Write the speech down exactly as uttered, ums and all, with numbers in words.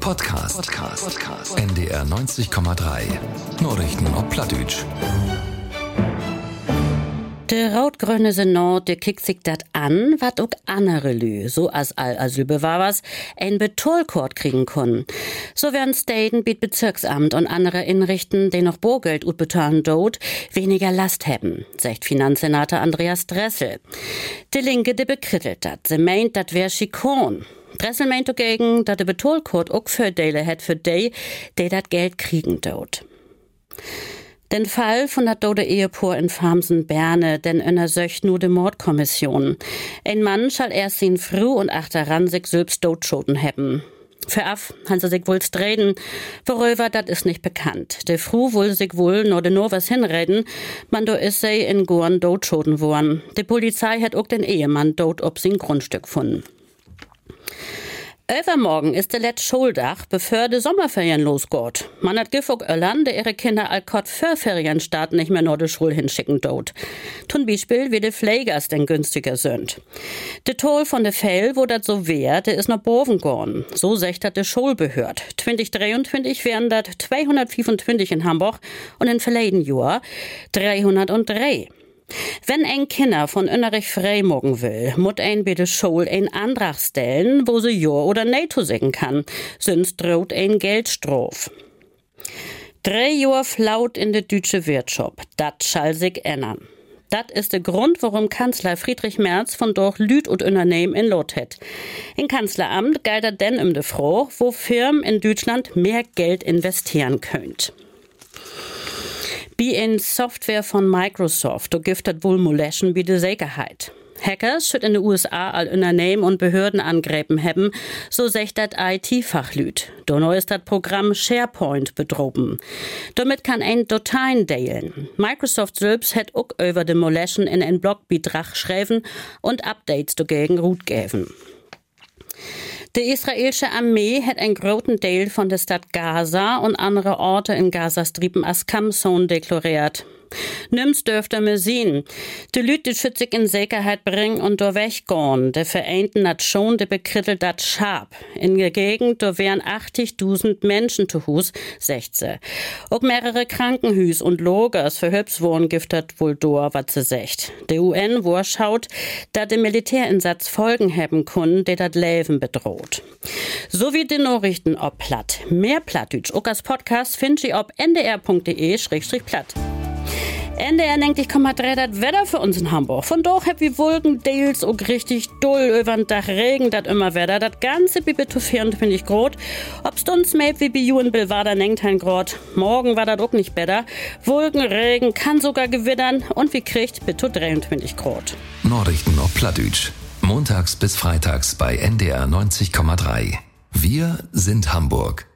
Podcast. Podcast. Podcast. N D R neunzig Komma drei. Nachrichten auf Plattdeutsch. Der rot-grüne Senat, der kickt sich dat an, wat auch andere Lü, so als All-Asylbewahrers, ein Betrollkort kriegen können. So werden Staten biet Bezirksamt und andere Inrichten, die noch Bogeld ut bezahlen dort, weniger Last haben, sagt Finanzsenator Andreas Dressel. Die Linke, die bekrittelt dat, sie meint, dat wär Schikon. Dressel meint dagegen, dat der Betrollkort auch Fördeile hat für die, die dat Geld kriegen dort. Den Fall von dat dode Ehepaar in Farmsen-Berne, den untersucht nur de Mordkommission. Ein Mann schall erst ihn früh und achteran sich selbst dotschoten haben. Für af han sie sich wohl streden, worüber dat is nicht bekannt. Der Früh wohl sich wohl nur de nur was hinreden, man do is sie in Gorn dotschoten worden. Die Polizei hat auch den Ehemann dot ob sin Grundstück gefunden. Übermorgen ist der letzte Schuldach, bevor de Sommerferien losgeht. Man hat gif auch Öllern, der ihre Kinder allkott für Ferienstart nicht mehr nur de Schule hinschicken dort. Zum Beispiel wie de Pflegers denn günstiger sind. De Toll von de Fell, wo dat so wär, der ist noch boven gorn. So secht dat de Schulbehörd. zwanzig dreiundzwanzig wären dat zweihundertfünfundzwanzig in Hamburg und in verleden Jahr dreihundertdrei. Wenn ein Kinder von innerlich frei mogen will, muss ein bei der Schule ein Antrag stellen, wo sie ja oder nein zu sagen kann, sonst droht ein Geldstrafe. Drei Jahre flaut in der deutsche Wirtschaft, dat schall sich ändern. Dat ist der Grund, warum Kanzler Friedrich Merz von durch Lüd und Unternehmen in Lot hat. Im Kanzleramt galt er denn um de Frage, wo Firmen in Deutschland mehr Geld investieren könnt. Wie in Software von Microsoft, do gibt dat wohl moleschen wie de Sicherheit. Hackers schüt in den U S A all Unternehmen und Behörden angreifen haben, so secht dat I T-Fachlüt. Dono ist dat Programm SharePoint bedroben. Damit kann ein Dateien deilen. Microsoft selbst hat auch über de moleschen in ein Blogbetrag schreiben und Updates dagegen Rut geben. Die israelische Armee hat einen großen Teil von der Stadt Gaza und andere Orte in Gazastripen als Kampfzone deklariert. Nimm's dürfte mir sehen. Die Leute, die sich in Sicherheit bringen und da weggehen. Der Vereinten Nation, die bekrittelt dat scharf. In der Gegend, da wären achtzigtausend Menschen zu Hus, sagt sie. Auch mehrere Krankenhüs und Logers für Hübswohnen gibt dat wohl do, was sie sagt. Der U N vorschaut, da der Militärinsatz Folgen haben können, die dat Leben bedroht. So wie die Nachrichten ob platt. Mehr Plattdeutsch, auch als Podcast findet ihr ob n d r punkt d e schrägstrich platt. N D R neunzig Komma drei das Wetter für uns in Hamburg. Von doch hab wie Wolken, Deals und richtig dull übern Dach Regen, dat immer Wetter. Das Ganze wie bitte vierundzwanzig Grad. Ob's uns mäht wie bei you in Billwader nenkt ein Grad. Morgen war das auch nicht besser. Wolken, Regen, kann sogar gewittern und wie kriegt bitte dreiundzwanzig Grad. Nachrichten auf Plattdeutsch. Montags bis freitags bei N D R neunzig Komma drei. Wir sind Hamburg.